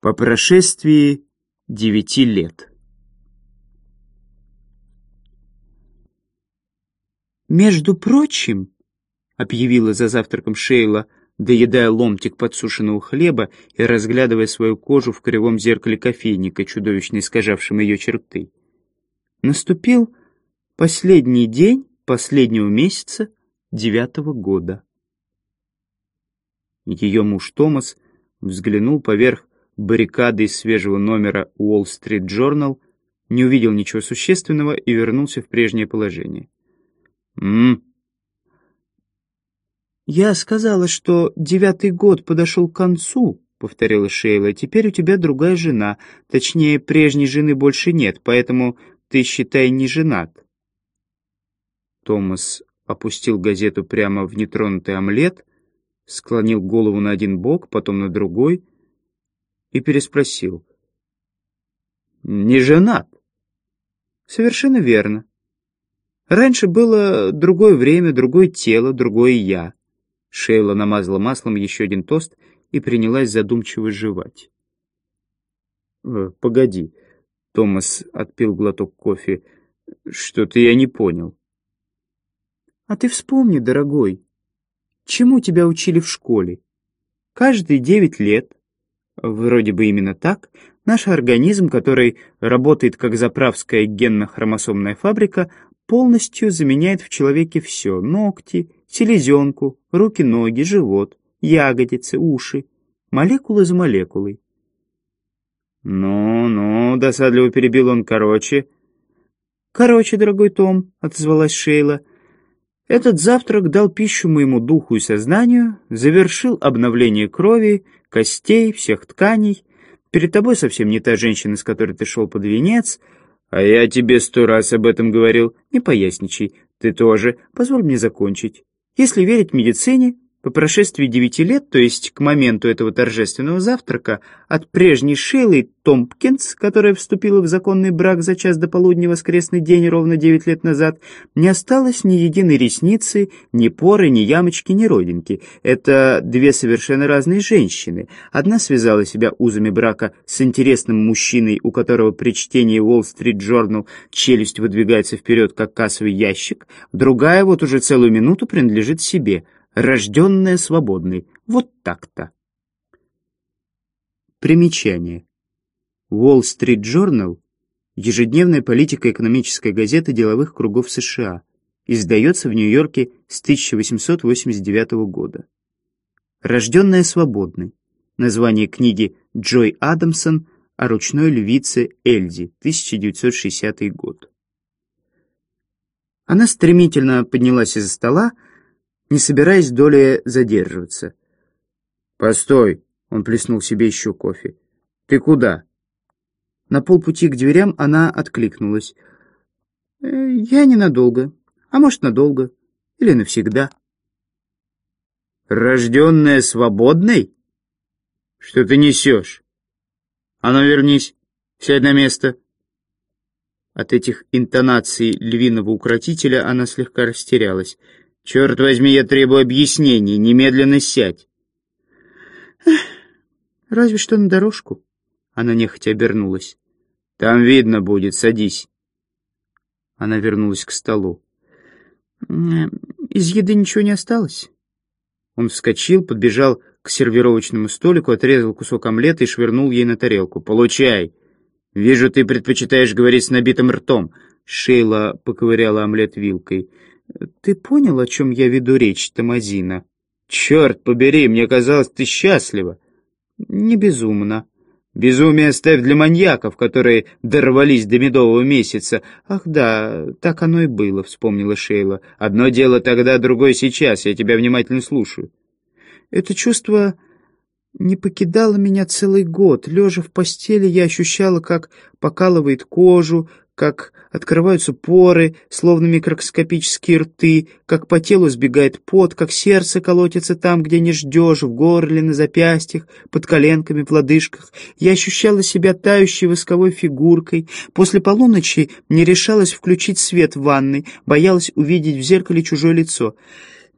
По прошествии 9 лет. «Между прочим», — объявила за завтраком Шейла, доедая ломтик подсушенного хлеба и разглядывая свою кожу в кривом зеркале кофейника, чудовищно искажавшем ее черты, наступил последний день последнего месяца 9-го года. Ее муж Томас взглянул поверх баррикады из свежего номера Wall Street Journal, не увидел ничего существенного и вернулся в прежнее положение. «Я сказала, что 9-й год подошел к концу», — повторила Шейла. «Теперь у тебя другая жена. Точнее, прежней жены больше нет, поэтому ты, считай, не женат». Томас опустил газету прямо в нетронутый омлет, склонил голову на один бок, потом на другой и переспросил. «Не женат?» «Совершенно верно. Раньше было другое время, другое тело, другое я». Шейла намазала маслом еще один тост и принялась задумчиво жевать. «Погоди», — Томас отпил глоток кофе, — «что-то я не понял». «А ты вспомни, дорогой, чему тебя учили в школе? Каждые 9 лет, вроде бы именно так, наш организм, который работает как заправская генно-хромосомная фабрика, полностью заменяет в человеке все: ногти, селезенку, руки-ноги, живот, ягодицы, уши, молекулы за молекулой». «Ну, досадливо перебил он, короче». «Короче, дорогой Том», — отозвалась Шейла, — «этот завтрак дал пищу моему духу и сознанию, завершил обновление крови, костей, всех тканей. Перед тобой совсем не та женщина, с которой ты шел под венец». «А я тебе 100 раз об этом говорил». «Не поясничай. Ты тоже. Позволь мне закончить. Если верить медицине, по прошествии 9 лет, то есть к моменту этого торжественного завтрака, от прежней Шейлы Томпкинс, которая вступила в законный брак за час до полудня воскресный день ровно 9 лет назад, не осталось ни единой ресницы, ни поры, ни ямочки, ни родинки. Это две совершенно разные женщины. Одна связала себя узами брака с интересным мужчиной, у которого при чтении Wall Street Journal челюсть выдвигается вперед, как кассовый ящик. Другая вот уже целую минуту принадлежит себе, рожденная свободной. Вот так-то. Примечание. Wall Street Journal — ежедневная политико-экономическая газета деловых кругов США. Издается в Нью-Йорке с 1889 года. Рожденная свободной. Название книги Джой Адамсон о ручной львице Эльзе, 1960 год. Она стремительно поднялась из-за стола, не собираясь долее задерживаться. «Постой!» — он плеснул себе еще кофе. «Ты куда?» На полпути к дверям она откликнулась. «Я ненадолго. А может, надолго. Или навсегда». «Рожденная свободной? Что ты несешь? А ну, вернись, сядь на место». От этих интонаций львиного укротителя она слегка растерялась. «Черт возьми, я требую объяснений. Немедленно сядь». «Разве что на дорожку». Она нехотя обернулась. «Там видно будет. Садись». Она вернулась к столу. «Из еды ничего не осталось?» Он вскочил, подбежал к сервировочному столику, отрезал кусок омлета и швырнул ей на тарелку. «Получай. Вижу, ты предпочитаешь говорить с набитым ртом». Шейла поковыряла омлет вилкой. «Ты понял, о чем я веду речь, Томазина?» «Черт побери, мне казалось, ты счастлива». «Не безумно». «Безумие оставь для маньяков, которые дорвались до медового месяца». «Ах да, так оно и было», — вспомнила Шейла. «Одно дело тогда, другое сейчас. Я тебя внимательно слушаю». «Это чувство не покидало меня целый год. Лежа в постели, я ощущала, как покалывает кожу, как открываются поры, словно микроскопические рты, как по телу сбегает пот, как сердце колотится там, где не ждешь, в горле, на запястьях, под коленками, в лодыжках. Я ощущала себя тающей восковой фигуркой. После полуночи не решалась включить свет в ванной, боялась увидеть в зеркале чужое лицо.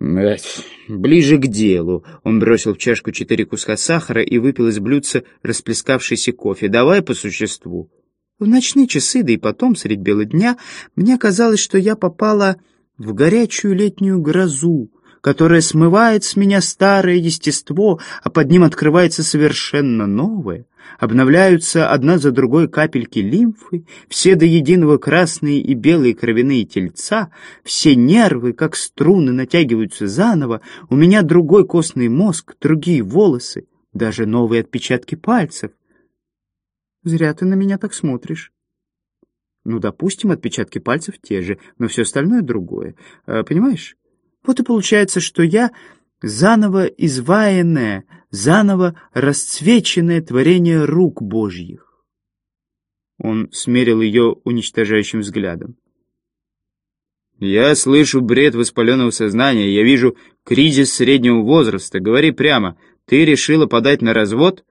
Ближе к делу. Он бросил в чашку 4 куска сахара и выпил из блюдца расплескавшийся кофе. Давай по существу. В ночные часы, да и потом, средь бела дня, мне казалось, что я попала в горячую летнюю грозу, которая смывает с меня старое естество, а под ним открывается совершенно новое. Обновляются одна за другой капельки лимфы, все до единого красные и белые кровяные тельца, все нервы, как струны, натягиваются заново, у меня другой костный мозг, другие волосы, даже новые отпечатки пальцев. Зря ты на меня так смотришь. Ну, допустим, отпечатки пальцев те же, но все остальное другое. Понимаешь? Вот и получается, что я заново изваянное, заново расцвеченное творение рук Божьих. Он смерил ее уничтожающим взглядом. Я слышу бред воспаленного сознания, я вижу кризис среднего возраста. Говори прямо, ты решила подать на развод?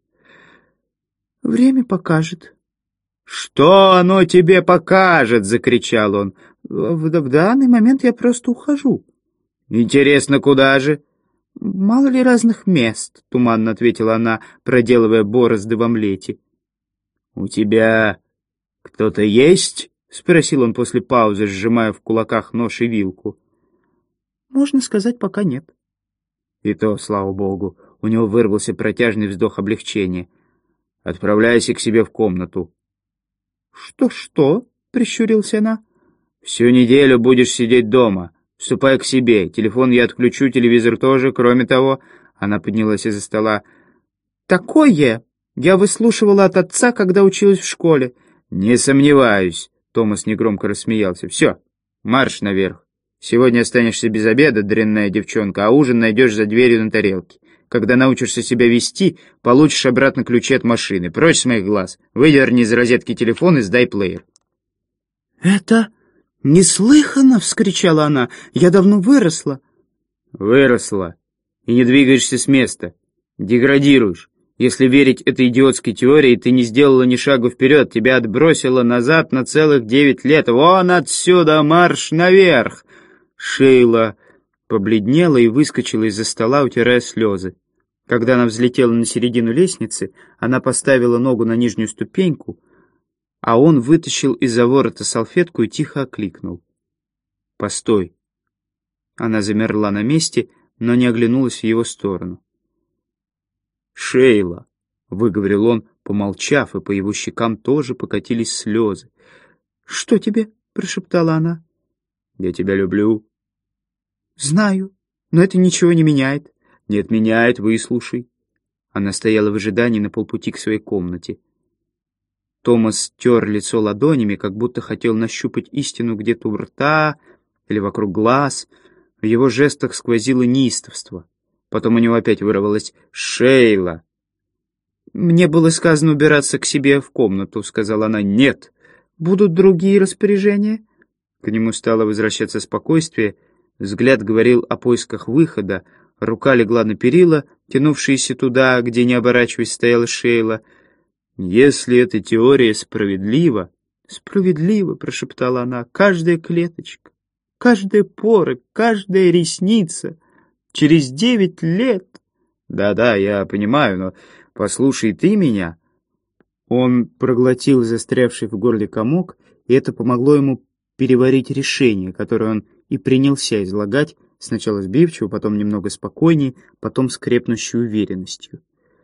Время покажет. Что оно тебе покажет? Закричал он. В данный момент я просто ухожу. Интересно, куда же? Мало ли разных мест, туманно ответила она, проделывая борозды в омлете. У тебя кто-то есть? Спросил он после паузы, сжимая в кулаках нож и вилку. Можно сказать, пока нет. И то, слава богу, у него вырвался протяжный вздох облегчения. Отправляйся к себе в комнату. Что? Прищурилась она. Всю неделю будешь сидеть дома. Вступай к себе. Телефон я отключу, телевизор тоже. Кроме того, она поднялась из-за стола. Такое я выслушивала от отца, когда училась в школе. Не сомневаюсь. Томас негромко рассмеялся. Все, марш наверх. Сегодня останешься без обеда, дрянная девчонка, а ужин найдешь за дверью на тарелке. Когда научишься себя вести, получишь обратно ключи от машины. Прочь с моих глаз. Выдерни из розетки телефон и сдай плеер. Это неслыханно! — вскричала она. Я давно выросла. Выросла. И не двигаешься с места. Деградируешь. Если верить этой идиотской теории, ты не сделала ни шагу вперед. Тебя отбросило назад на целых 9 лет. Вон отсюда марш наверх! Шейла побледнела и выскочила из-за стола, утирая слезы. Когда она взлетела на середину лестницы, она поставила ногу на нижнюю ступеньку, а он вытащил из-за ворота салфетку и тихо окликнул. «Постой!» Она замерла на месте, но не оглянулась в его сторону. «Шейла!» — выговорил он, помолчав, и по его щекам тоже покатились слезы. «Что тебе?» — прошептала она. «Я тебя люблю». «Знаю, но это ничего не меняет». «Нет, меняет, выслушай». Она стояла в ожидании на полпути к своей комнате. Томас тер лицо ладонями, как будто хотел нащупать истину где-то у рта или вокруг глаз. В его жестах сквозило неистовство. Потом у него опять вырвалось «Шейла». «Мне было сказано убираться к себе в комнату», — сказала она. «Нет». «Будут другие распоряжения?» К нему стало возвращаться спокойствие. Взгляд говорил о поисках выхода. Рука легла на перила, тянувшиеся туда, где, не оборачиваясь, стояла Шейла. «Если эта теория справедлива...» «Справедливо», — прошептала она, — «каждая клеточка, каждая пора, каждая ресница. Через 9 лет...» «Да, я понимаю, но послушай ты меня...» Он проглотил застрявший в горле комок, и это помогло ему переварить решение, которое он и принялся излагать, сначала сбивчиво, потом немного спокойнее, потом с крепнущей уверенностью.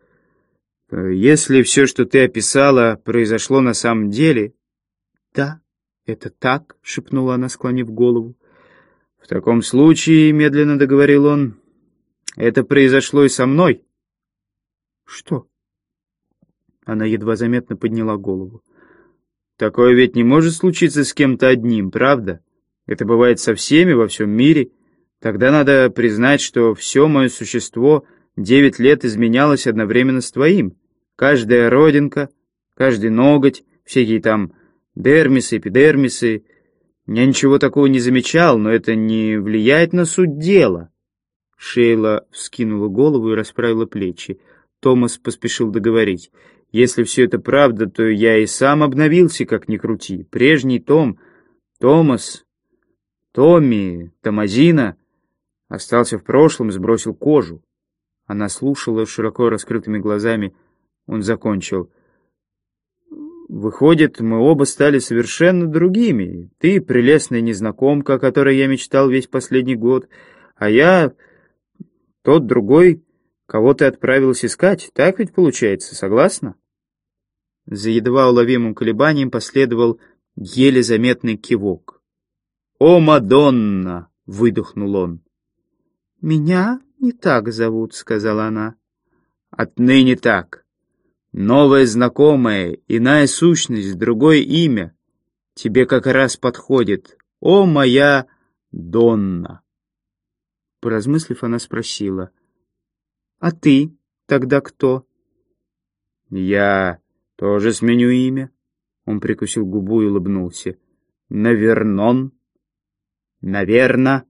«Если все, что ты описала, произошло на самом деле...» «Да, это так», — шепнула она, склонив голову. «В таком случае, — медленно договорил он, — это произошло и со мной». «Что?» Она едва заметно подняла голову. «Такое ведь не может случиться с кем-то одним, правда? Это бывает со всеми во всем мире. Тогда надо признать, что все мое существо 9 лет изменялось одновременно с твоим. Каждая родинка, каждый ноготь, всякие там дермисы, эпидермисы. Я ничего такого не замечал, но это не влияет на суть дела». Шейла вскинула голову и расправила плечи. Томас поспешил договорить. «Если все это правда, то я и сам обновился, как ни крути. Прежний Томас, Томми, Томазина, Остался в прошлом, сбросил кожу. Она слушала широко раскрытыми глазами. Он закончил. Выходит, мы оба стали совершенно другими. Ты прелестная незнакомка, о которой я мечтал весь последний год, а я тот другой, кого ты отправилась искать. Так ведь получается, согласна? За едва уловимым колебанием последовал еле заметный кивок. «О, Мадонна!» — выдохнул он. «Меня не так зовут», — сказала она. «Отныне так. Новая знакомая, иная сущность, другое имя. Тебе как раз подходит. О, моя Донна!» Поразмыслив, она спросила. «А ты тогда кто?» «Я тоже сменю имя». Он прикусил губу и улыбнулся. «Навернон. Наверно».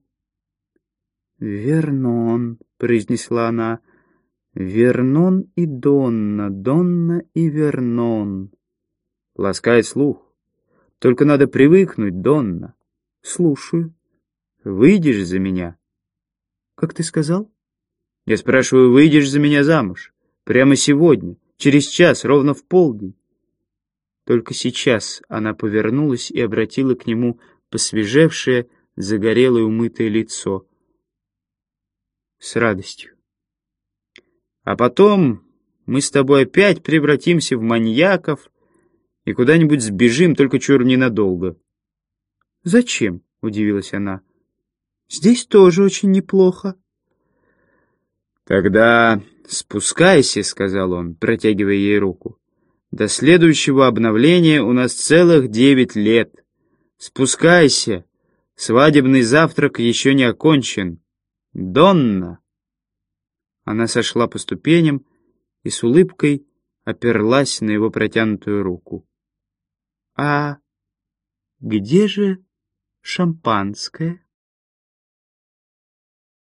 «Вернон», — произнесла она. «Вернон и Донна, Донна и Вернон». Ласкает слух. Только надо привыкнуть, Донна. Слушаю. Выйдешь за меня? Как ты сказал? Я спрашиваю, выйдешь за меня замуж? Прямо сегодня, через час, ровно в полдень. Только сейчас она повернулась и обратила к нему посвежевшее, загорелое, умытое лицо. С радостью. А потом мы с тобой опять превратимся в маньяков и куда-нибудь сбежим, только чур ненадолго. «Зачем?» — удивилась она. «Здесь тоже очень неплохо». «Тогда спускайся», — сказал он, протягивая ей руку. «До следующего обновления у нас целых 9 лет. Спускайся, свадебный завтрак еще не окончен. Донна!» Она сошла по ступеням и с улыбкой оперлась на его протянутую руку. «А где же шампанское?»